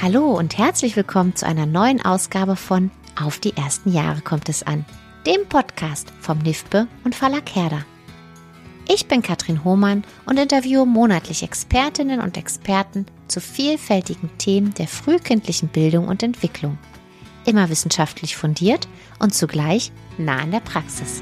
Hallo und herzlich willkommen zu einer neuen Ausgabe von Auf die ersten Jahre kommt es an, dem Podcast vom NIFBE und Verlag Herder. Ich bin Katrin Hohmann und interviewe monatlich Expertinnen und Experten zu vielfältigen Themen der frühkindlichen Bildung und Entwicklung. Immer wissenschaftlich fundiert und zugleich nah an der Praxis.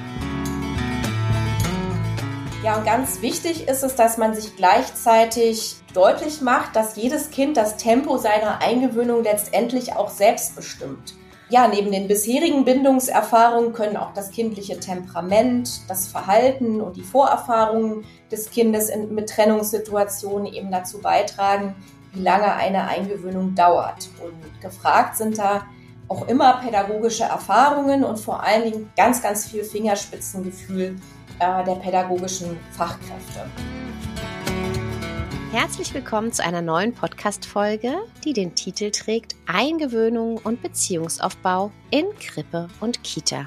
Ja, und ganz wichtig ist es, dass man sich gleichzeitig deutlich macht, dass jedes Kind das Tempo seiner Eingewöhnung letztendlich auch selbst bestimmt. Ja, neben den bisherigen Bindungserfahrungen können auch das kindliche Temperament, das Verhalten und die Vorerfahrungen des Kindes mit Trennungssituationen eben dazu beitragen, wie lange eine Eingewöhnung dauert. Und gefragt sind da auch immer pädagogische Erfahrungen und vor allen Dingen ganz, ganz viel Fingerspitzengefühl der pädagogischen Fachkräfte. Herzlich willkommen zu einer neuen Podcast-Folge, die den Titel trägt Eingewöhnung und Beziehungsaufbau in Krippe und Kita.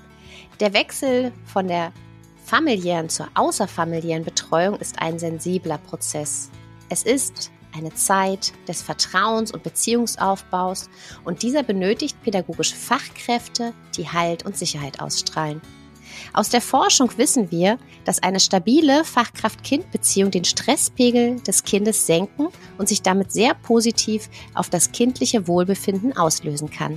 Der Wechsel von der familiären zur außerfamiliären Betreuung ist ein sensibler Prozess. Es ist eine Zeit des Vertrauens und Beziehungsaufbaus und dieser benötigt pädagogische Fachkräfte, die Halt und Sicherheit ausstrahlen. Aus der Forschung wissen wir, dass eine stabile Fachkraft-Kind-Beziehung den Stresspegel des Kindes senken und sich damit sehr positiv auf das kindliche Wohlbefinden auslösen kann.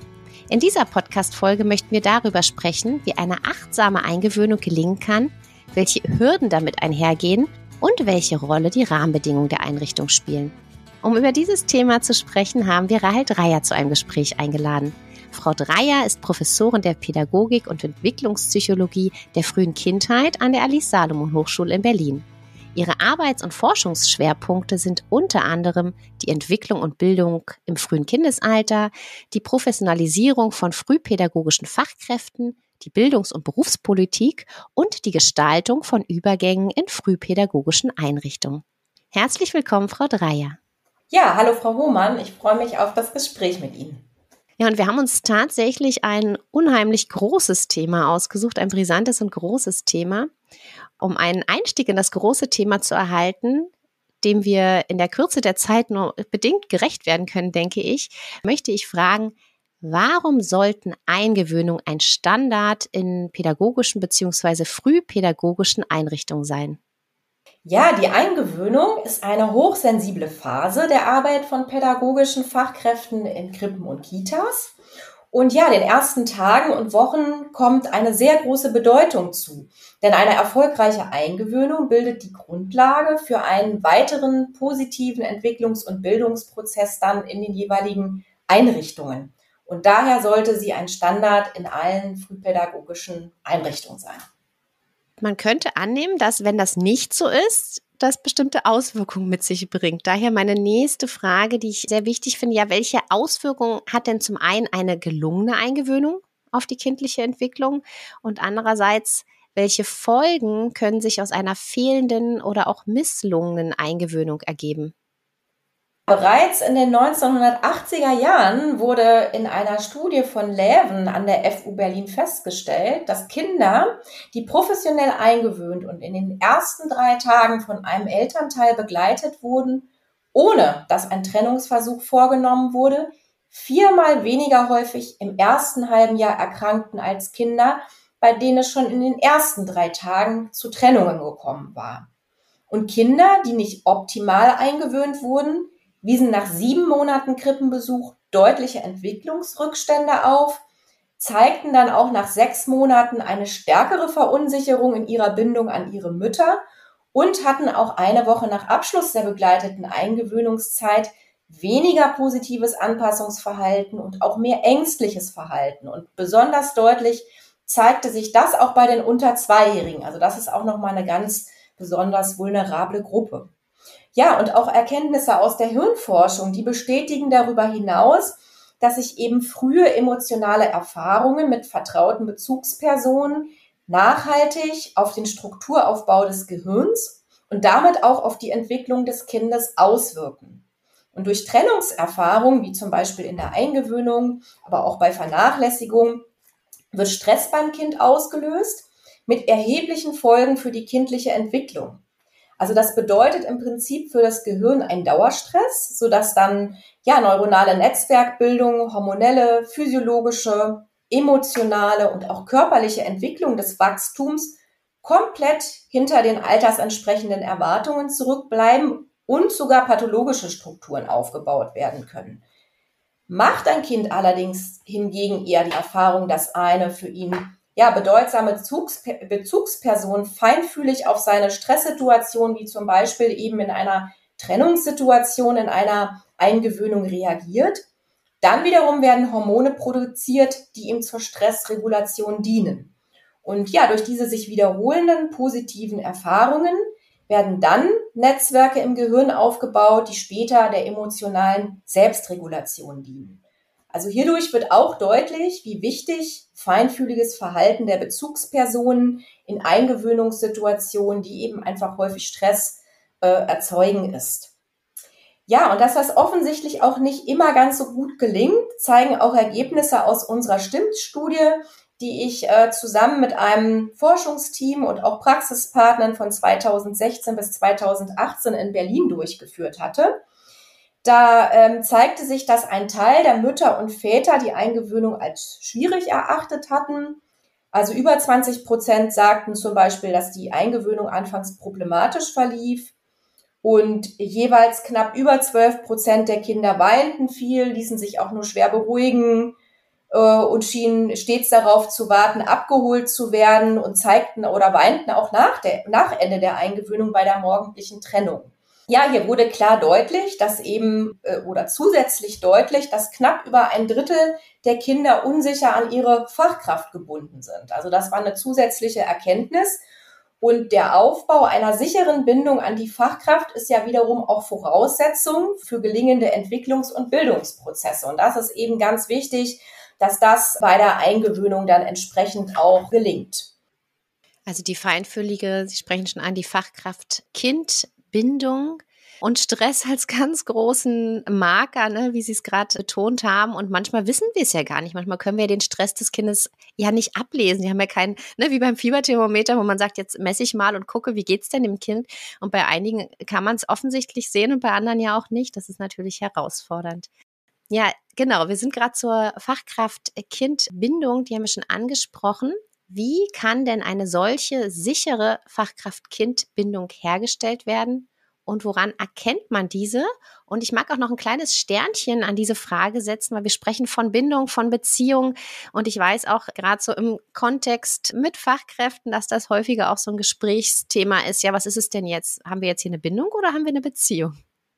In dieser Podcast-Folge möchten wir darüber sprechen, wie eine achtsame Eingewöhnung gelingen kann, welche Hürden damit einhergehen und welche Rolle die Rahmenbedingungen der Einrichtung spielen. Um über dieses Thema zu sprechen, haben wir Rahel Dreyer zu einem Gespräch eingeladen. Frau Dreyer ist Professorin der Pädagogik und Entwicklungspsychologie der frühen Kindheit an der Alice-Salomon-Hochschule in Berlin. Ihre Arbeits- und Forschungsschwerpunkte sind unter anderem die Entwicklung und Bildung im frühen Kindesalter, die Professionalisierung von frühpädagogischen Fachkräften, die Bildungs- und Berufspolitik und die Gestaltung von Übergängen in frühpädagogischen Einrichtungen. Herzlich willkommen, Frau Dreyer. Ja, hallo Frau Hohmann, ich freue mich auf das Gespräch mit Ihnen. Ja, und wir haben uns tatsächlich ein unheimlich großes Thema ausgesucht, ein brisantes und großes Thema. Um einen Einstieg in das große Thema zu erhalten, dem wir in der Kürze der Zeit nur bedingt gerecht werden können, denke ich, möchte ich fragen, warum sollten Eingewöhnungen ein Standard in pädagogischen bzw. frühpädagogischen Einrichtungen sein? Ja, die Eingewöhnung ist eine hochsensible Phase der Arbeit von pädagogischen Fachkräften in Krippen und Kitas. Und ja, den ersten Tagen und Wochen kommt eine sehr große Bedeutung zu. Denn eine erfolgreiche Eingewöhnung bildet die Grundlage für einen weiteren positiven Entwicklungs- und Bildungsprozess dann in den jeweiligen Einrichtungen. Und daher sollte sie ein Standard in allen frühpädagogischen Einrichtungen sein. Man könnte annehmen, dass, wenn das nicht so ist, das bestimmte Auswirkungen mit sich bringt. Daher meine nächste Frage, die ich sehr wichtig finde, ja, welche Auswirkungen hat denn zum einen eine gelungene Eingewöhnung auf die kindliche Entwicklung und andererseits, welche Folgen können sich aus einer fehlenden oder auch misslungenen Eingewöhnung ergeben? Bereits in den 1980er Jahren wurde in einer Studie von Läven an der FU Berlin festgestellt, dass Kinder, die professionell eingewöhnt und in den ersten 3 Tagen von einem Elternteil begleitet wurden, ohne dass ein Trennungsversuch vorgenommen wurde, 4-mal weniger häufig im ersten halben Jahr erkrankten als Kinder, bei denen es schon in den ersten 3 Tagen zu Trennungen gekommen war. Und Kinder, die nicht optimal eingewöhnt wurden, wiesen nach 7 Monaten Krippenbesuch deutliche Entwicklungsrückstände auf, zeigten dann auch nach 6 Monaten eine stärkere Verunsicherung in ihrer Bindung an ihre Mütter und hatten auch eine Woche nach Abschluss der begleiteten Eingewöhnungszeit weniger positives Anpassungsverhalten und auch mehr ängstliches Verhalten. Und besonders deutlich zeigte sich das auch bei den unter 2-Jährigen. Also das ist auch nochmal eine ganz besonders vulnerable Gruppe. Ja, und auch Erkenntnisse aus der Hirnforschung, die bestätigen darüber hinaus, dass sich eben frühe emotionale Erfahrungen mit vertrauten Bezugspersonen nachhaltig auf den Strukturaufbau des Gehirns und damit auch auf die Entwicklung des Kindes auswirken. Und durch Trennungserfahrungen, wie zum Beispiel in der Eingewöhnung, aber auch bei Vernachlässigung, wird Stress beim Kind ausgelöst mit erheblichen Folgen für die kindliche Entwicklung. Also das bedeutet im Prinzip für das Gehirn ein Dauerstress, sodass dann neuronale Netzwerkbildung, hormonelle, physiologische, emotionale und auch körperliche Entwicklung des Wachstums komplett hinter den altersentsprechenden Erwartungen zurückbleiben und sogar pathologische Strukturen aufgebaut werden können. Macht ein Kind allerdings hingegen eher die Erfahrung, dass eine für ihn bedeutsame Bezugsperson feinfühlig auf seine Stresssituation, wie zum Beispiel eben in einer Trennungssituation, in einer Eingewöhnung reagiert, dann wiederum werden Hormone produziert, die ihm zur Stressregulation dienen. Und durch diese sich wiederholenden positiven Erfahrungen werden dann Netzwerke im Gehirn aufgebaut, die später der emotionalen Selbstregulation dienen. Also hierdurch wird auch deutlich, wie wichtig feinfühliges Verhalten der Bezugspersonen in Eingewöhnungssituationen, die eben einfach häufig Stress erzeugen, ist. Ja, und dass das offensichtlich auch nicht immer ganz so gut gelingt, zeigen auch Ergebnisse aus unserer STIMMT-Studie, die ich zusammen mit einem Forschungsteam und auch Praxispartnern von 2016 bis 2018 in Berlin durchgeführt hatte. Da zeigte sich, dass ein Teil der Mütter und Väter die Eingewöhnung als schwierig erachtet hatten. Also über 20% sagten zum Beispiel, dass die Eingewöhnung anfangs problematisch verlief. Und jeweils knapp über 12% der Kinder weinten viel, ließen sich auch nur schwer beruhigen und schienen stets darauf zu warten, abgeholt zu werden und zeigten oder weinten auch nach Ende der Eingewöhnung bei der morgendlichen Trennung. Ja, hier wurde klar deutlich, dass zusätzlich deutlich, dass knapp über ein Drittel der Kinder unsicher an ihre Fachkraft gebunden sind. Also das war eine zusätzliche Erkenntnis. Und der Aufbau einer sicheren Bindung an die Fachkraft ist ja wiederum auch Voraussetzung für gelingende Entwicklungs- und Bildungsprozesse. Und das ist eben ganz wichtig, dass das bei der Eingewöhnung dann entsprechend auch gelingt. Also die feinfühlige, Sie sprechen schon an, die Fachkraft-Kind-Bindung und Stress als ganz großen Marker, ne, wie Sie es gerade betont haben. Und manchmal wissen wir es ja gar nicht. Manchmal können wir den Stress des Kindes ja nicht ablesen. Die haben ja keinen, wie beim Fieberthermometer, wo man sagt, jetzt messe ich mal und gucke, wie geht's denn dem Kind? Und bei einigen kann man es offensichtlich sehen und bei anderen ja auch nicht. Das ist natürlich herausfordernd. Ja, genau. Wir sind gerade zur Fachkraft-Kind-Bindung, die haben wir schon angesprochen. Wie kann denn eine solche sichere Fachkraft-Kind-Bindung hergestellt werden? Und woran erkennt man diese? Und ich mag auch noch ein kleines Sternchen an diese Frage setzen, weil wir sprechen von Bindung, von Beziehung. Und ich weiß auch gerade so im Kontext mit Fachkräften, dass das häufiger auch so ein Gesprächsthema ist. Ja, was ist es denn jetzt? Haben wir jetzt hier eine Bindung oder haben wir eine Beziehung?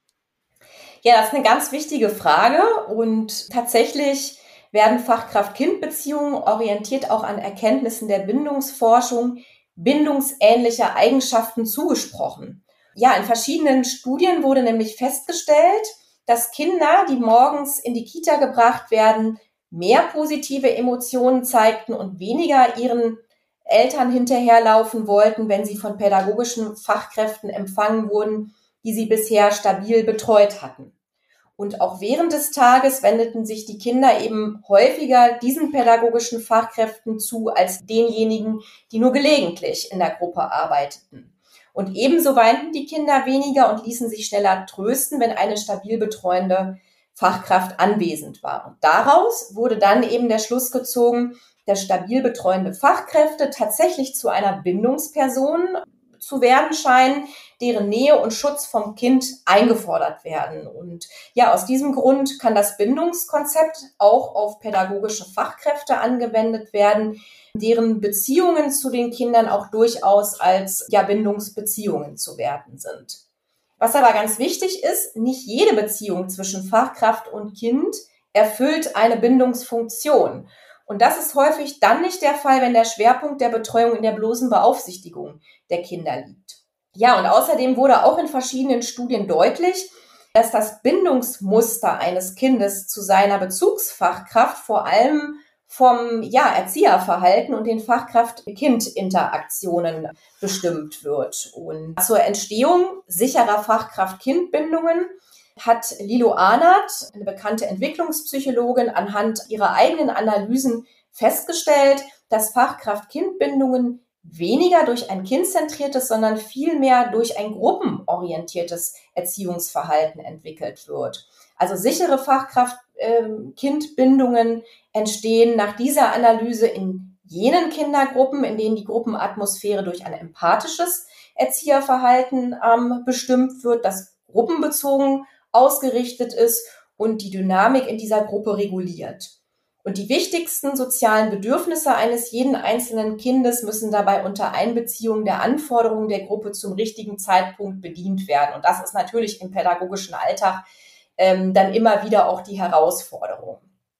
Ja, das ist eine ganz wichtige Frage. Und tatsächlich werden Fachkraft-Kind-Beziehungen orientiert auch an Erkenntnissen der Bindungsforschung bindungsähnliche Eigenschaften zugesprochen. Ja, in verschiedenen Studien wurde nämlich festgestellt, dass Kinder, die morgens in die Kita gebracht werden, mehr positive Emotionen zeigten und weniger ihren Eltern hinterherlaufen wollten, wenn sie von pädagogischen Fachkräften empfangen wurden, die sie bisher stabil betreut hatten. Und auch während des Tages wendeten sich die Kinder eben häufiger diesen pädagogischen Fachkräften zu als denjenigen, die nur gelegentlich in der Gruppe arbeiteten. Und ebenso weinten die Kinder weniger und ließen sich schneller trösten, wenn eine stabil betreuende Fachkraft anwesend war. Und daraus wurde dann eben der Schluss gezogen, dass stabil betreuende Fachkräfte tatsächlich zu einer Bindungsperson zu werden scheinen, deren Nähe und Schutz vom Kind eingefordert werden. Und ja, aus diesem Grund kann das Bindungskonzept auch auf pädagogische Fachkräfte angewendet werden, deren Beziehungen zu den Kindern auch durchaus als Bindungsbeziehungen zu werten sind. Was aber ganz wichtig ist, nicht jede Beziehung zwischen Fachkraft und Kind erfüllt eine Bindungsfunktion. Und das ist häufig dann nicht der Fall, wenn der Schwerpunkt der Betreuung in der bloßen Beaufsichtigung der Kinder liegt. Ja, und außerdem wurde auch in verschiedenen Studien deutlich, dass das Bindungsmuster eines Kindes zu seiner Bezugsfachkraft vor allem vom Erzieherverhalten und den Fachkraft-Kind-Interaktionen bestimmt wird. Und zur Entstehung sicherer Fachkraft-Kind-Bindungen hat Lilo Arnert, eine bekannte Entwicklungspsychologin, anhand ihrer eigenen Analysen festgestellt, dass Fachkraft-Kind-Bindungen weniger durch ein kindzentriertes, sondern vielmehr durch ein gruppenorientiertes Erziehungsverhalten entwickelt wird. Also sichere Fachkraft-Kind-Bindungen entstehen nach dieser Analyse in jenen Kindergruppen, in denen die Gruppenatmosphäre durch ein empathisches Erzieherverhalten bestimmt wird, das gruppenbezogen ausgerichtet ist und die Dynamik in dieser Gruppe reguliert. Und die wichtigsten sozialen Bedürfnisse eines jeden einzelnen Kindes müssen dabei unter Einbeziehung der Anforderungen der Gruppe zum richtigen Zeitpunkt bedient werden. Und das ist natürlich im pädagogischen Alltag dann immer wieder auch die Herausforderung.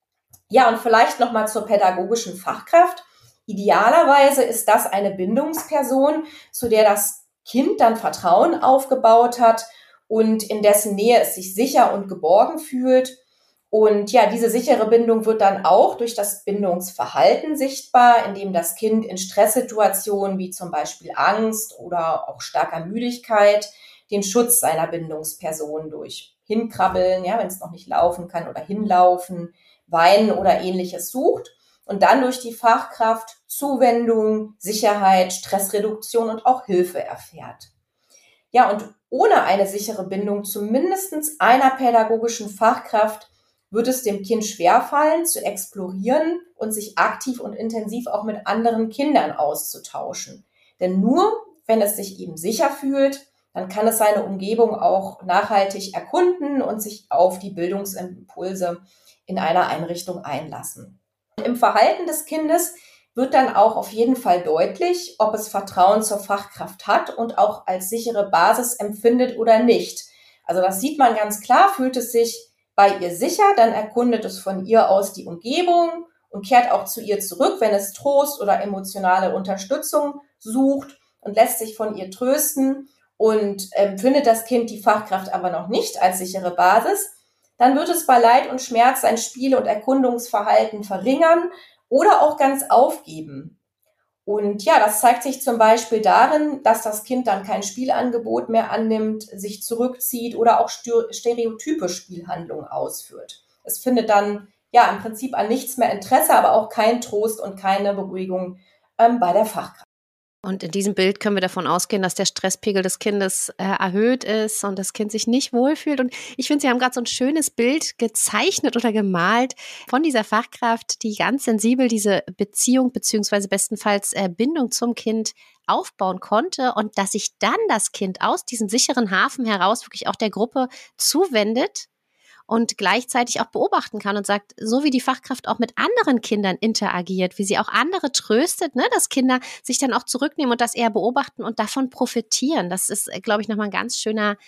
Ja, und vielleicht nochmal zur pädagogischen Fachkraft. Idealerweise ist das eine Bindungsperson, zu der das Kind dann Vertrauen aufgebaut hat und in dessen Nähe es sich sicher und geborgen fühlt. Und ja, diese sichere Bindung wird dann auch durch das Bindungsverhalten sichtbar, indem das Kind in Stresssituationen wie zum Beispiel Angst oder auch starker Müdigkeit den Schutz seiner Bindungsperson durch Hinkrabbeln, ja, wenn es noch nicht laufen kann, oder hinlaufen, weinen oder ähnliches sucht und dann durch die Fachkraft Zuwendung, Sicherheit, Stressreduktion und auch Hilfe erfährt. Ja, und ohne eine sichere Bindung zu mindestens einer pädagogischen Fachkraft wird es dem Kind schwerfallen, zu explorieren und sich aktiv und intensiv auch mit anderen Kindern auszutauschen. Denn nur wenn es sich eben sicher fühlt, dann kann es seine Umgebung auch nachhaltig erkunden und sich auf die Bildungsimpulse in einer Einrichtung einlassen. Im Verhalten des Kindes wird dann auch auf jeden Fall deutlich, ob es Vertrauen zur Fachkraft hat und auch als sichere Basis empfindet oder nicht. Also das sieht man ganz klar, fühlt es sich bei ihr sicher, dann erkundet es von ihr aus die Umgebung und kehrt auch zu ihr zurück, wenn es Trost oder emotionale Unterstützung sucht und lässt sich von ihr trösten und empfindet das Kind die Fachkraft aber noch nicht als sichere Basis, dann wird es bei Leid und Schmerz sein Spiel- und Erkundungsverhalten verringern oder auch ganz aufgeben. Und ja, das zeigt sich zum Beispiel darin, dass das Kind dann kein Spielangebot mehr annimmt, sich zurückzieht oder auch stereotype Spielhandlungen ausführt. Es findet dann ja im Prinzip an nichts mehr Interesse, aber auch kein Trost und keine Beruhigung bei der Fachkraft. Und in diesem Bild können wir davon ausgehen, dass der Stresspegel des Kindes erhöht ist und das Kind sich nicht wohlfühlt. Und ich finde, Sie haben gerade so ein schönes Bild gezeichnet oder gemalt von dieser Fachkraft, die ganz sensibel diese Beziehung beziehungsweise bestenfalls Bindung zum Kind aufbauen konnte und dass sich dann das Kind aus diesem sicheren Hafen heraus wirklich auch der Gruppe zuwendet und gleichzeitig auch beobachten kann und sagt, so wie die Fachkraft auch mit anderen Kindern interagiert, wie sie auch andere tröstet, ne, dass Kinder sich dann auch zurücknehmen und das eher beobachten und davon profitieren. Das ist, glaube ich, nochmal ein ganz schöner,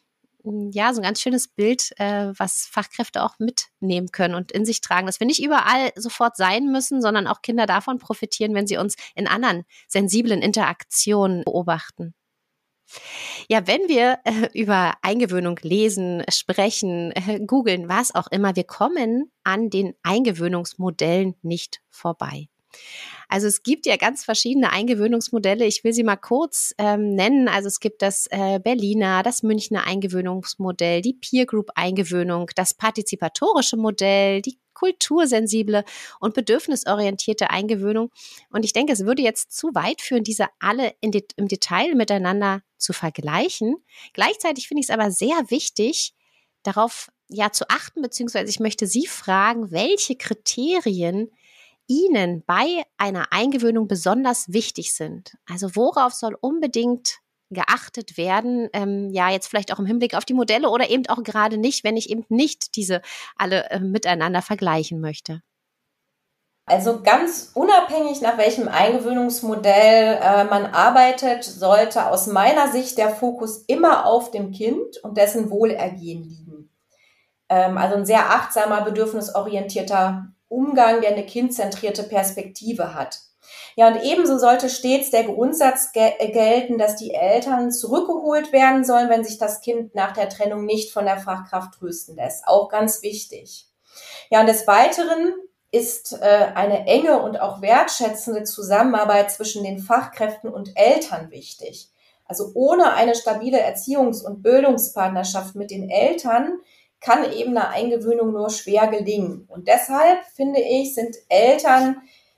ja, so ein ganz schönes Bild, was Fachkräfte auch mitnehmen können und in sich tragen, dass wir nicht überall sofort sein müssen, sondern auch Kinder davon profitieren, wenn sie uns in anderen sensiblen Interaktionen beobachten. Ja, wenn wir über Eingewöhnung lesen, sprechen, googeln, was auch immer, wir kommen an den Eingewöhnungsmodellen nicht vorbei. Also es gibt ja ganz verschiedene Eingewöhnungsmodelle. Ich will sie mal kurz nennen. Also es gibt das Berliner, das Münchner Eingewöhnungsmodell, die Peer Group Eingewöhnung, das partizipatorische Modell, die kultursensible und bedürfnisorientierte Eingewöhnung. Und ich denke, es würde jetzt zu weit führen, diese alle im Detail miteinander zu vergleichen. Gleichzeitig finde ich es aber sehr wichtig, darauf ja zu achten, beziehungsweise ich möchte Sie fragen, welche Kriterien Ihnen bei einer Eingewöhnung besonders wichtig sind. Also worauf soll unbedingt geachtet werden, ja jetzt vielleicht auch im Hinblick auf die Modelle oder eben auch gerade nicht, wenn ich eben nicht diese alle miteinander vergleichen möchte. Also ganz unabhängig, nach welchem Eingewöhnungsmodell man arbeitet, sollte aus meiner Sicht der Fokus immer auf dem Kind und dessen Wohlergehen liegen. Also ein sehr achtsamer, bedürfnisorientierter Umgang, der eine kindzentrierte Perspektive hat. Ja, und ebenso sollte stets der Grundsatz gelten, dass die Eltern zurückgeholt werden sollen, wenn sich das Kind nach der Trennung nicht von der Fachkraft trösten lässt. Auch ganz wichtig. Ja, und des Weiteren ist eine enge und auch wertschätzende Zusammenarbeit zwischen den Fachkräften und Eltern wichtig. Also ohne eine stabile Erziehungs- und Bildungspartnerschaft mit den Eltern kann eben eine Eingewöhnung nur schwer gelingen. Und deshalb, finde ich, sind Eltern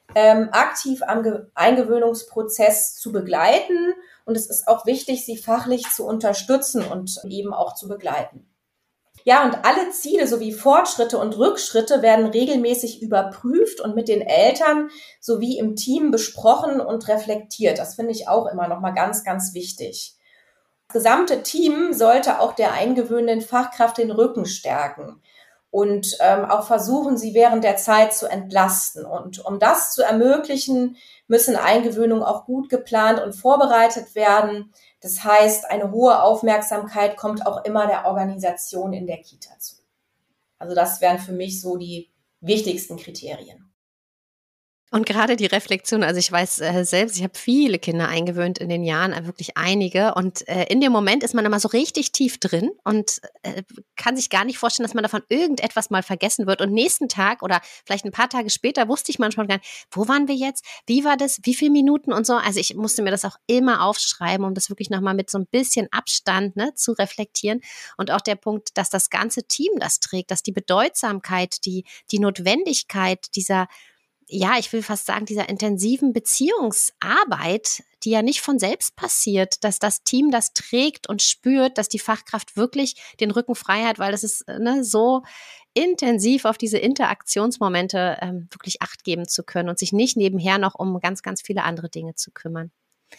aktiv am Eingewöhnungsprozess zu begleiten. Und es ist auch wichtig, sie fachlich zu unterstützen und eben auch zu begleiten. Ja, und alle Ziele sowie Fortschritte und Rückschritte werden regelmäßig überprüft und mit den Eltern sowie im Team besprochen und reflektiert. Das finde ich auch immer noch mal ganz, ganz wichtig. Das gesamte Team sollte auch der eingewöhnenden Fachkraft den Rücken stärken und auch versuchen, sie während der Zeit zu entlasten. Und um das zu ermöglichen, müssen Eingewöhnungen auch gut geplant und vorbereitet werden. Das heißt, eine hohe Aufmerksamkeit kommt auch immer der Organisation in der Kita zu. Also das wären für mich so die wichtigsten Kriterien. Und gerade die Reflexion, also ich weiß selbst, ich habe viele Kinder eingewöhnt in den Jahren, wirklich einige. Und in dem Moment ist man immer so richtig tief drin und kann sich gar nicht vorstellen, dass man davon irgendetwas mal vergessen wird. Und nächsten Tag oder vielleicht ein paar Tage später wusste ich manchmal gar nicht, wo waren wir jetzt? Wie war das? Wie viele Minuten und so? Also ich musste mir das auch immer aufschreiben, um das wirklich nochmal mit so ein bisschen Abstand zu reflektieren. Und auch der Punkt, dass das ganze Team das trägt, dass die Bedeutsamkeit, die Notwendigkeit dieser, ja, ich will fast sagen, dieser intensiven Beziehungsarbeit, die ja nicht von selbst passiert, dass das Team das trägt und spürt, dass die Fachkraft wirklich den Rücken frei hat, weil das ist so intensiv auf diese Interaktionsmomente wirklich Acht geben zu können und sich nicht nebenher noch um ganz, ganz viele andere Dinge zu kümmern.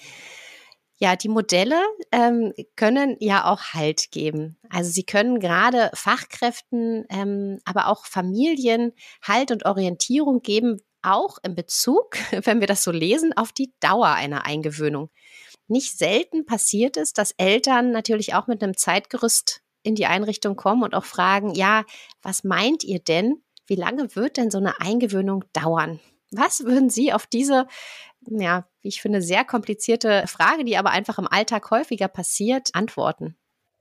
Ja, die Modelle können ja auch Halt geben. Also sie können gerade Fachkräften, aber auch Familien Halt und Orientierung geben, auch in Bezug, wenn wir das so lesen, auf die Dauer einer Eingewöhnung. Nicht selten passiert es, dass Eltern natürlich auch mit einem Zeitgerüst in die Einrichtung kommen und auch fragen, ja, was meint ihr denn? Wie lange wird denn so eine Eingewöhnung dauern? Was würden Sie auf diese, ja, wie ich finde, sehr komplizierte Frage, die aber einfach im Alltag häufiger passiert, antworten?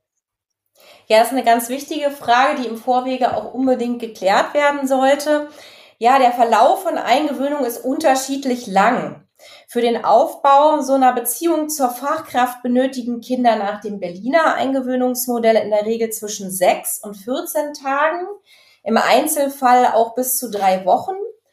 Ja, das ist eine ganz wichtige Frage, die im Vorwege auch unbedingt geklärt werden sollte. Ja, der Verlauf von Eingewöhnung ist unterschiedlich lang. Für den Aufbau so einer Beziehung zur Fachkraft benötigen Kinder nach dem Berliner Eingewöhnungsmodell in der Regel zwischen 6 und 14 Tagen, im Einzelfall auch bis zu 3 Wochen.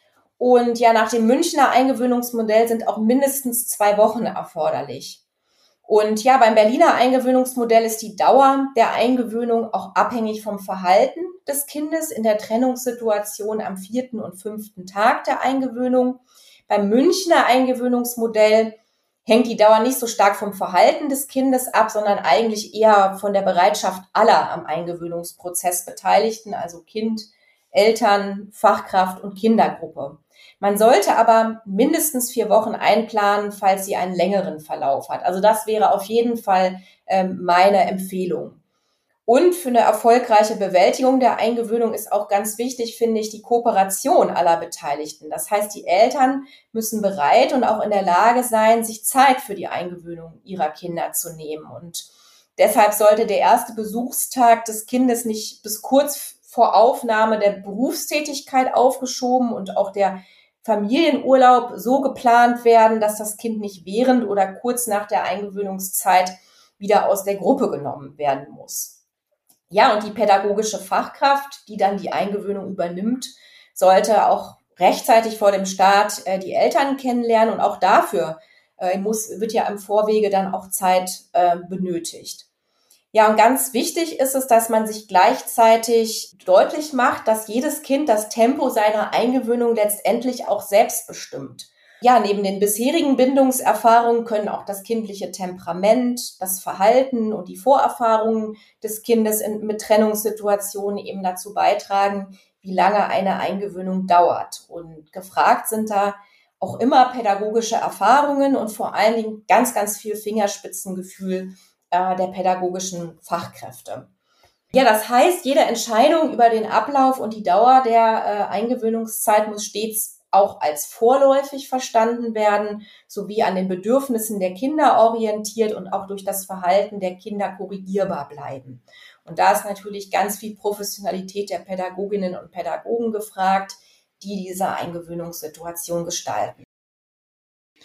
Und ja, nach dem Münchner Eingewöhnungsmodell sind auch mindestens 2 Wochen erforderlich. Und ja, beim Berliner Eingewöhnungsmodell ist die Dauer der Eingewöhnung auch abhängig vom Verhalten des Kindes in der Trennungssituation am 4. und 5. Tag der Eingewöhnung. Beim Münchner Eingewöhnungsmodell hängt die Dauer nicht so stark vom Verhalten des Kindes ab, sondern eigentlich eher von der Bereitschaft aller am Eingewöhnungsprozess Beteiligten, also Kind, Eltern, Fachkraft und Kindergruppe. Man sollte aber mindestens 4 Wochen einplanen, falls sie einen längeren Verlauf hat. Also das wäre auf jeden Fall meine Empfehlung. Und für eine erfolgreiche Bewältigung der Eingewöhnung ist auch ganz wichtig, finde ich, die Kooperation aller Beteiligten. Das heißt, die Eltern müssen bereit und auch in der Lage sein, sich Zeit für die Eingewöhnung ihrer Kinder zu nehmen. Und deshalb sollte der erste Besuchstag des Kindes nicht bis kurz vor Aufnahme der Berufstätigkeit aufgeschoben und auch der Familienurlaub so geplant werden, dass das Kind nicht während oder kurz nach der Eingewöhnungszeit wieder aus der Gruppe genommen werden muss. Ja, und die pädagogische Fachkraft, die dann die Eingewöhnung übernimmt, sollte auch rechtzeitig vor dem Start die Eltern kennenlernen und auch dafür wird ja im Vorwege dann auch Zeit benötigt. Ja, und ganz wichtig ist es, dass man sich gleichzeitig deutlich macht, dass jedes Kind das Tempo seiner Eingewöhnung letztendlich auch selbst bestimmt. Ja, neben den bisherigen Bindungserfahrungen können auch das kindliche Temperament, das Verhalten und die Vorerfahrungen des Kindes mit Trennungssituationen eben dazu beitragen, wie lange eine Eingewöhnung dauert. Und gefragt sind da auch immer pädagogische Erfahrungen und vor allen Dingen ganz, ganz viel Fingerspitzengefühl der pädagogischen Fachkräfte. Ja, das heißt, jede Entscheidung über den Ablauf und die Dauer der Eingewöhnungszeit muss stets auch als vorläufig verstanden werden, sowie an den Bedürfnissen der Kinder orientiert und auch durch das Verhalten der Kinder korrigierbar bleiben. Und da ist natürlich ganz viel Professionalität der Pädagoginnen und Pädagogen gefragt, die diese Eingewöhnungssituation gestalten.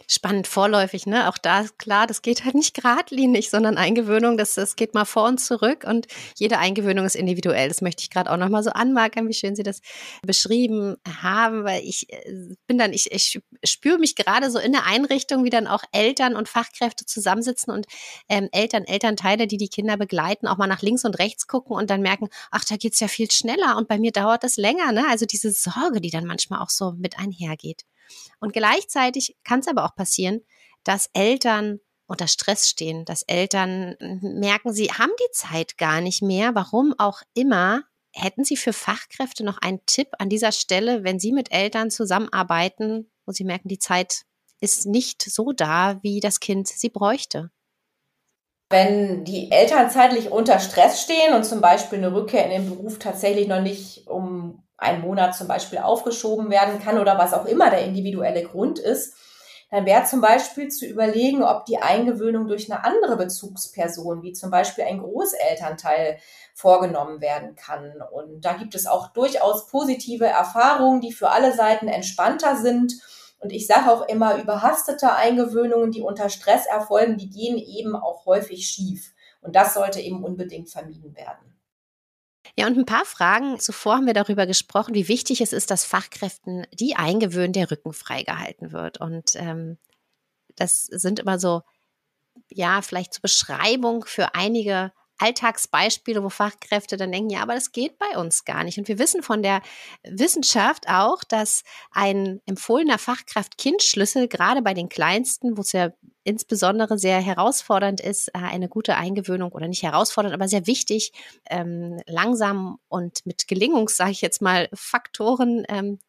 Spannend vorläufig, ne? Auch da ist klar, das geht halt nicht geradlinig, sondern Eingewöhnung, das geht mal vor und zurück und jede Eingewöhnung ist individuell. Das möchte ich gerade auch nochmal so anmerken, wie schön Sie das beschrieben haben, weil ich spüre mich gerade so in der Einrichtung, wie dann auch Eltern und Fachkräfte zusammensitzen und Elternteile, die die Kinder begleiten, auch mal nach links und rechts gucken und dann merken, ach, da geht's ja viel schneller und bei mir dauert das länger, ne? Also diese Sorge, die dann manchmal auch so mit einhergeht. Und gleichzeitig kann es aber auch passieren, dass Eltern unter Stress stehen, dass Eltern merken, sie haben die Zeit gar nicht mehr, warum auch immer. Hätten Sie für Fachkräfte noch einen Tipp an dieser Stelle, wenn Sie mit Eltern zusammenarbeiten und Sie merken, die Zeit ist nicht so da, wie das Kind sie bräuchte? Wenn die Eltern zeitlich unter Stress stehen und zum Beispiel eine Rückkehr in den Beruf tatsächlich noch nicht um einen Monat zum Beispiel aufgeschoben werden kann oder was auch immer der individuelle Grund ist, dann wäre zum Beispiel zu überlegen, ob die Eingewöhnung durch eine andere Bezugsperson, wie zum Beispiel ein Großelternteil, vorgenommen werden kann. Und da gibt es auch durchaus positive Erfahrungen, die für alle Seiten entspannter sind. Und ich sage auch immer, überhastete Eingewöhnungen, die unter Stress erfolgen, die gehen eben auch häufig schief. Und das sollte eben unbedingt vermieden werden. Ja, und ein paar Fragen zuvor haben wir darüber gesprochen, wie wichtig es ist, dass Fachkräften, die eingewöhnen, der Rücken freigehalten wird. Und das sind immer so, ja, vielleicht zur Beschreibung für einige Alltagsbeispiele, wo Fachkräfte dann denken, ja, aber das geht bei uns gar nicht. Und wir wissen von der Wissenschaft auch, dass ein empfohlener Fachkraft-Kind-Schlüssel gerade bei den Kleinsten, wo es ja insbesondere sehr herausfordernd ist, eine gute Eingewöhnung oder nicht herausfordernd, aber sehr wichtig, langsam und mit sage ich jetzt mal, Faktoren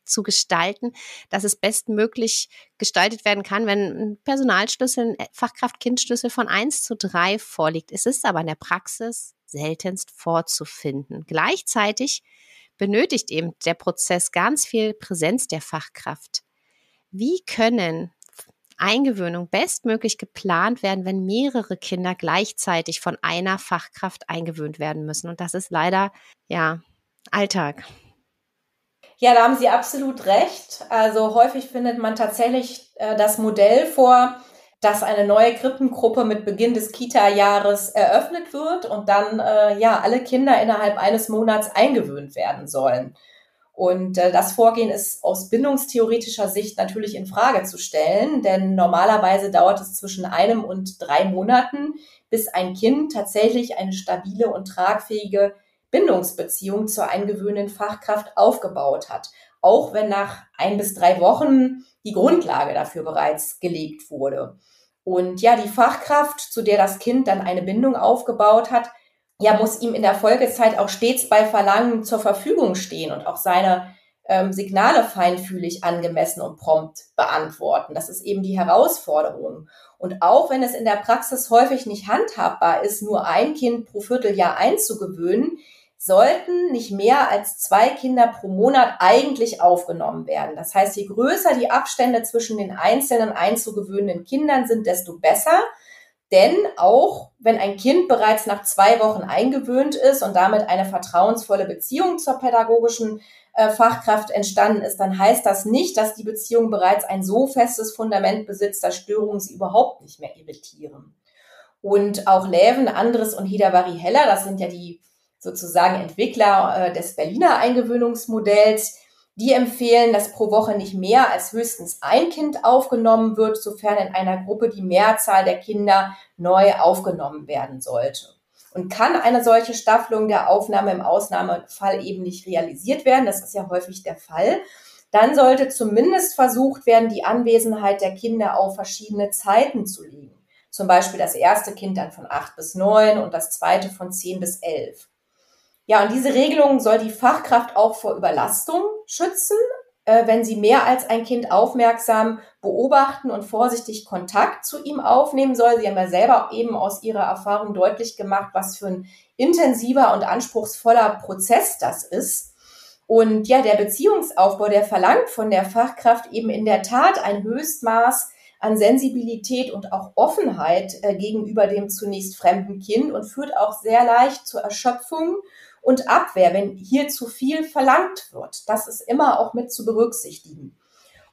zu gestalten, dass es bestmöglich gestaltet werden kann, wenn ein Personalschlüssel, ein Fachkraft-Kind-Schlüssel von 1:3 vorliegt. Es ist aber in der Praxis seltenst vorzufinden. Gleichzeitig benötigt eben der Prozess ganz viel Präsenz der Fachkraft. Wie können Eingewöhnung bestmöglich geplant werden, wenn mehrere Kinder gleichzeitig von einer Fachkraft eingewöhnt werden müssen? Und das ist leider, ja, Alltag. Ja, da haben Sie absolut recht. Also häufig findet man tatsächlich das Modell vor, dass eine neue Krippengruppe mit Beginn des Kita-Jahres eröffnet wird und dann alle Kinder innerhalb eines Monats eingewöhnt werden sollen. Und das Vorgehen ist aus bindungstheoretischer Sicht natürlich in Frage zu stellen, denn normalerweise dauert es zwischen 1 und 3 Monaten, bis ein Kind tatsächlich eine stabile und tragfähige Bindungsbeziehung zur eingewöhnten Fachkraft aufgebaut hat, auch wenn nach 1 bis 3 Wochen die Grundlage dafür bereits gelegt wurde. Und ja, die Fachkraft, zu der das Kind dann eine Bindung aufgebaut hat, ja, muss ihm in der Folgezeit auch stets bei Verlangen zur Verfügung stehen und auch seine Signale feinfühlig, angemessen und prompt beantworten. Das ist eben die Herausforderung. Und auch wenn es in der Praxis häufig nicht handhabbar ist, nur ein Kind pro Vierteljahr einzugewöhnen, sollten nicht mehr als 2 Kinder pro Monat eigentlich aufgenommen werden. Das heißt, je größer die Abstände zwischen den einzelnen einzugewöhnenden Kindern sind, desto besser. Denn auch wenn ein Kind bereits nach 2 Wochen eingewöhnt ist und damit eine vertrauensvolle Beziehung zur pädagogischen Fachkraft entstanden ist, dann heißt das nicht, dass die Beziehung bereits ein so festes Fundament besitzt, dass Störungen sie überhaupt nicht mehr irritieren. Und auch Läven, Andres und Hidavari Heller, das sind ja die sozusagen Entwickler des Berliner Eingewöhnungsmodells, die empfehlen, dass pro Woche nicht mehr als höchstens ein Kind aufgenommen wird, sofern in einer Gruppe die Mehrzahl der Kinder neu aufgenommen werden sollte. Und kann eine solche Staffelung der Aufnahme im Ausnahmefall eben nicht realisiert werden, das ist ja häufig der Fall, dann sollte zumindest versucht werden, die Anwesenheit der Kinder auf verschiedene Zeiten zu legen. Zum Beispiel das erste Kind dann von 8 bis 9 und das zweite von 10 bis 11. Ja, und diese Regelung soll die Fachkraft auch vor Überlastung schützen, wenn sie mehr als ein Kind aufmerksam beobachten und vorsichtig Kontakt zu ihm aufnehmen soll. Sie haben ja selber auch eben aus Ihrer Erfahrung deutlich gemacht, was für ein intensiver und anspruchsvoller Prozess das ist. Und ja, der Beziehungsaufbau, der verlangt von der Fachkraft eben in der Tat ein Höchstmaß an Sensibilität und auch Offenheit gegenüber dem zunächst fremden Kind und führt auch sehr leicht zur Erschöpfung und Abwehr, wenn hier zu viel verlangt wird. Das ist immer auch mit zu berücksichtigen.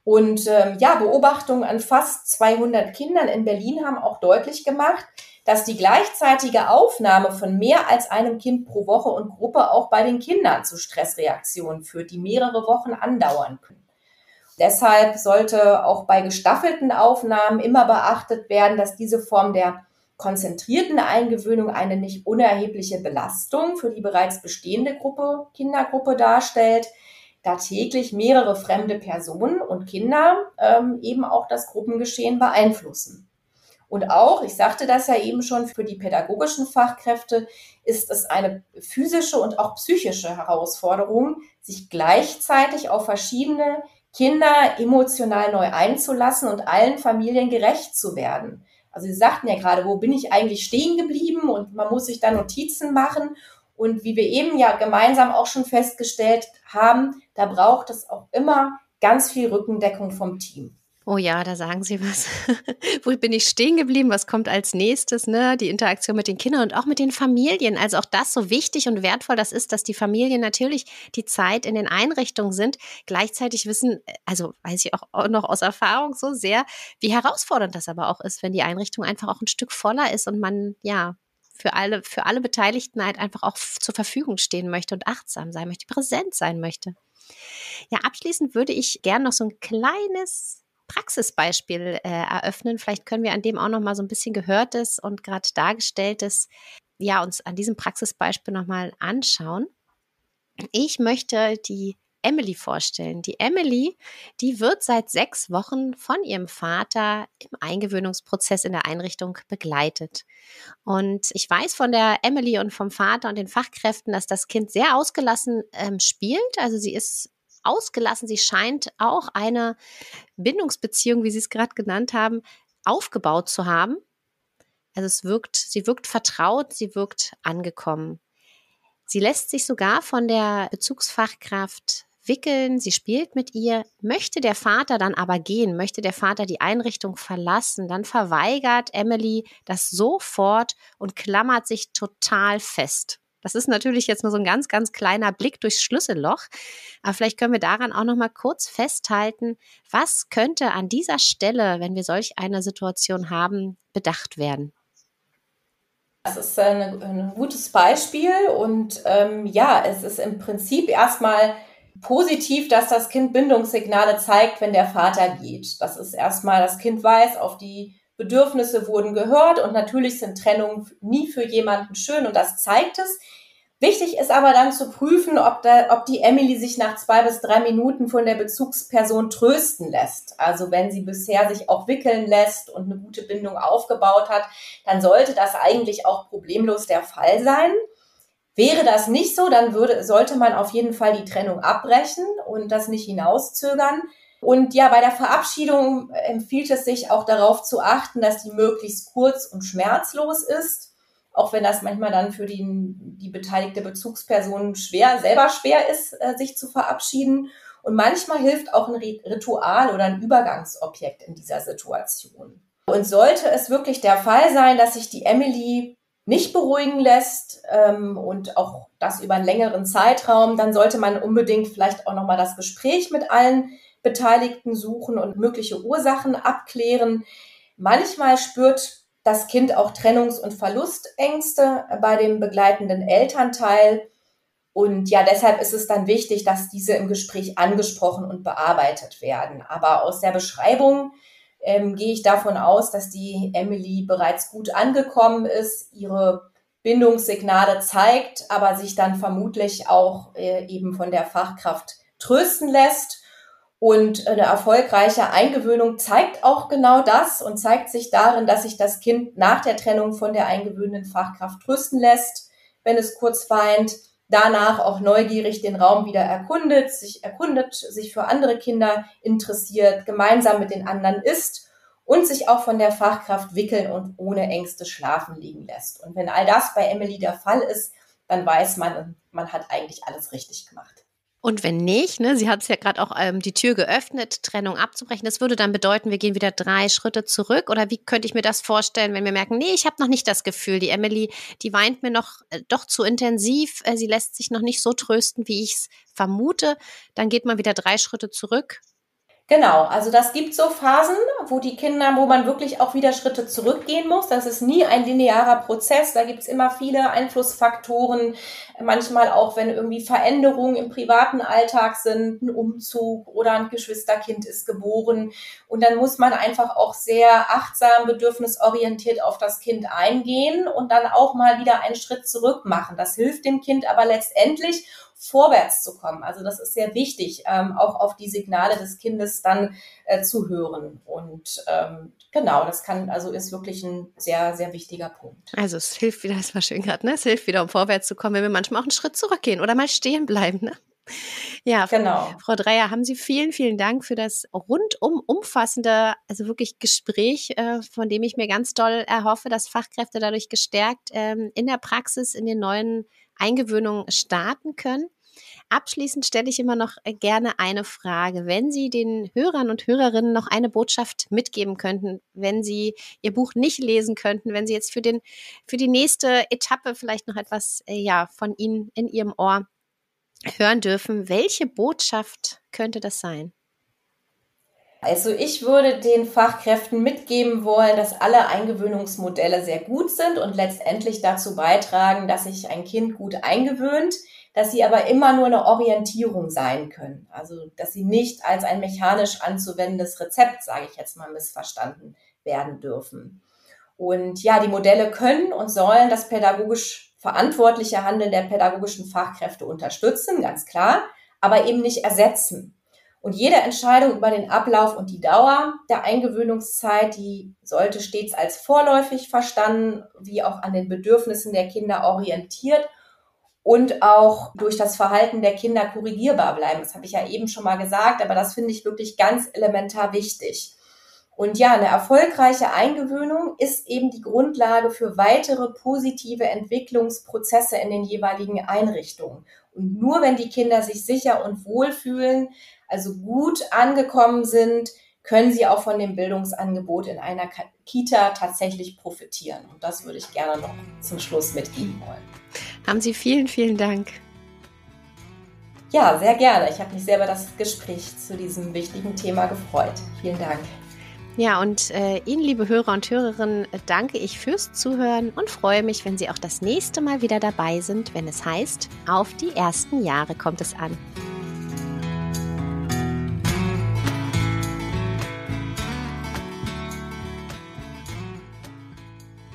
Und Beobachtungen an fast 200 Kindern in Berlin haben auch deutlich gemacht, dass die gleichzeitige Aufnahme von mehr als einem Kind pro Woche und Gruppe auch bei den Kindern zu Stressreaktionen führt, die mehrere Wochen andauern können. Deshalb sollte auch bei gestaffelten Aufnahmen immer beachtet werden, dass diese Form der konzentrierten Eingewöhnung eine nicht unerhebliche Belastung für die bereits bestehende Kindergruppe darstellt, da täglich mehrere fremde Personen und Kinder eben auch das Gruppengeschehen beeinflussen. Und auch, ich sagte das ja eben schon, für die pädagogischen Fachkräfte ist es eine physische und auch psychische Herausforderung, sich gleichzeitig auf verschiedene Kinder emotional neu einzulassen und allen Familien gerecht zu werden. Also Sie sagten ja gerade, wo bin ich eigentlich stehen geblieben? Und man muss sich da Notizen machen. Und wie wir eben ja gemeinsam auch schon festgestellt haben, da braucht es auch immer ganz viel Rückendeckung vom Team. Oh ja, da sagen Sie was. Wo bin ich stehen geblieben? Was kommt als nächstes? Ne? Die Interaktion mit den Kindern und auch mit den Familien. Also auch das so wichtig und wertvoll das ist, dass die Familien natürlich die Zeit in den Einrichtungen sind. Gleichzeitig wissen, also weiß ich auch noch aus Erfahrung so sehr, wie herausfordernd das aber auch ist, wenn die Einrichtung einfach auch ein Stück voller ist und man ja für alle Beteiligten halt einfach auch zur Verfügung stehen möchte und achtsam sein möchte, präsent sein möchte. Ja, abschließend würde ich gerne noch so ein kleines Praxisbeispiel eröffnen. Vielleicht können wir an dem auch noch mal so ein bisschen Gehörtes und gerade Dargestelltes, ja, uns an diesem Praxisbeispiel noch mal anschauen. Ich möchte die Emily vorstellen. Die Emily, die wird seit 6 Wochen von ihrem Vater im Eingewöhnungsprozess in der Einrichtung begleitet. Und ich weiß von der Emily und vom Vater und den Fachkräften, dass das Kind sehr ausgelassen spielt. Also sie ist ausgelassen. Sie scheint auch eine Bindungsbeziehung, wie Sie es gerade genannt haben, aufgebaut zu haben. Also sie wirkt vertraut, sie wirkt angekommen. Sie lässt sich sogar von der Bezugsfachkraft wickeln, sie spielt mit ihr. Möchte der Vater dann aber gehen, möchte der Vater die Einrichtung verlassen, dann verweigert Emily das sofort und klammert sich total fest. Das ist natürlich jetzt nur so ein ganz, ganz kleiner Blick durchs Schlüsselloch. Aber vielleicht können wir daran auch noch mal kurz festhalten, was könnte an dieser Stelle, wenn wir solch eine Situation haben, bedacht werden? Das ist ein gutes Beispiel und es ist im Prinzip erstmal positiv, dass das Kind Bindungssignale zeigt, wenn der Vater geht. Das ist erstmal, das Kind weiß, auf die Bedürfnisse wurden gehört und natürlich sind Trennungen nie für jemanden schön und das zeigt es. Wichtig ist aber dann zu prüfen, ob die Emily sich nach 2 bis 3 Minuten von der Bezugsperson trösten lässt. Also wenn sie bisher sich auch wickeln lässt und eine gute Bindung aufgebaut hat, dann sollte das eigentlich auch problemlos der Fall sein. Wäre das nicht so, dann sollte man auf jeden Fall die Trennung abbrechen und das nicht hinauszögern. Und ja, bei der Verabschiedung empfiehlt es sich auch darauf zu achten, dass die möglichst kurz und schmerzlos ist. Auch wenn das manchmal dann für die beteiligte Bezugsperson selber schwer ist, sich zu verabschieden. Und manchmal hilft auch ein Ritual oder ein Übergangsobjekt in dieser Situation. Und sollte es wirklich der Fall sein, dass sich die Emily nicht beruhigen lässt und auch das über einen längeren Zeitraum, dann sollte man unbedingt vielleicht auch nochmal das Gespräch mit allen Beteiligten suchen und mögliche Ursachen abklären. Manchmal spürt das Kind auch Trennungs- und Verlustängste bei dem begleitenden Elternteil. Und ja, deshalb ist es dann wichtig, dass diese im Gespräch angesprochen und bearbeitet werden. Aber aus der Beschreibung gehe ich davon aus, dass die Emily bereits gut angekommen ist, ihre Bindungssignale zeigt, aber sich dann vermutlich auch eben von der Fachkraft trösten lässt. Und eine erfolgreiche Eingewöhnung zeigt auch genau das und zeigt sich darin, dass sich das Kind nach der Trennung von der eingewöhnenden Fachkraft trösten lässt, wenn es kurz weint, danach auch neugierig den Raum wieder erkundet, sich für andere Kinder interessiert, gemeinsam mit den anderen isst und sich auch von der Fachkraft wickeln und ohne Ängste schlafen liegen lässt. Und wenn all das bei Emily der Fall ist, dann weiß man, man hat eigentlich alles richtig gemacht. Und wenn nicht, ne, sie hat es ja gerade auch die Tür geöffnet, Trennung abzubrechen, das würde dann bedeuten, wir gehen wieder 3 Schritte zurück? Oder wie könnte ich mir das vorstellen, wenn wir merken, nee, ich habe noch nicht das Gefühl, die Emily, die weint mir noch doch zu intensiv, sie lässt sich noch nicht so trösten, wie ich es vermute, dann geht man wieder 3 Schritte zurück? Genau, also das gibt so Phasen, wo man wirklich auch wieder Schritte zurückgehen muss. Das ist nie ein linearer Prozess. Da gibt's immer viele Einflussfaktoren. Manchmal auch, wenn irgendwie Veränderungen im privaten Alltag sind, ein Umzug oder ein Geschwisterkind ist geboren. Und dann muss man einfach auch sehr achtsam, bedürfnisorientiert auf das Kind eingehen und dann auch mal wieder einen Schritt zurück machen. Das hilft dem Kind aber letztendlich, vorwärts zu kommen. Also das ist sehr wichtig, auch auf die Signale des Kindes dann zu hören. Und genau, ist wirklich ein sehr, sehr wichtiger Punkt. Also es hilft wieder, das war schön gerade, ne? Es hilft wieder, um vorwärts zu kommen, wenn wir manchmal auch einen Schritt zurückgehen oder mal stehen bleiben, ne? Ja, genau. Frau Dreyer, haben Sie vielen, vielen Dank für das rundum umfassende, also wirklich Gespräch, von dem ich mir ganz doll erhoffe, dass Fachkräfte dadurch gestärkt in der Praxis in den neuen Eingewöhnungen starten können. Abschließend stelle ich immer noch gerne eine Frage. Wenn Sie den Hörern und Hörerinnen noch eine Botschaft mitgeben könnten, wenn Sie Ihr Buch nicht lesen könnten, wenn Sie jetzt für die nächste Etappe vielleicht noch etwas von Ihnen in Ihrem Ohr hören dürfen, welche Botschaft könnte das sein? Also ich würde den Fachkräften mitgeben wollen, dass alle Eingewöhnungsmodelle sehr gut sind und letztendlich dazu beitragen, dass sich ein Kind gut eingewöhnt, dass sie aber immer nur eine Orientierung sein können. Also dass sie nicht als ein mechanisch anzuwendendes Rezept, sage ich jetzt mal, missverstanden werden dürfen. Und ja, die Modelle können und sollen das pädagogisch verantwortliche Handeln der pädagogischen Fachkräfte unterstützen, ganz klar, aber eben nicht ersetzen. Und jede Entscheidung über den Ablauf und die Dauer der Eingewöhnungszeit, die sollte stets als vorläufig verstanden, wie auch an den Bedürfnissen der Kinder orientiert und auch durch das Verhalten der Kinder korrigierbar bleiben. Das habe ich ja eben schon mal gesagt, aber das finde ich wirklich ganz elementar wichtig. Und ja, eine erfolgreiche Eingewöhnung ist eben die Grundlage für weitere positive Entwicklungsprozesse in den jeweiligen Einrichtungen. Und nur wenn die Kinder sich sicher und wohl fühlen, also gut angekommen sind, können sie auch von dem Bildungsangebot in einer Kita tatsächlich profitieren. Und das würde ich gerne noch zum Schluss mitgeben wollen. Haben Sie vielen, vielen Dank. Ja, sehr gerne. Ich habe mich sehr über das Gespräch zu diesem wichtigen Thema gefreut. Vielen Dank. Ja, und Ihnen, liebe Hörer und Hörerinnen, danke ich fürs Zuhören und freue mich, wenn Sie auch das nächste Mal wieder dabei sind, wenn es heißt, auf die ersten Jahre kommt es an.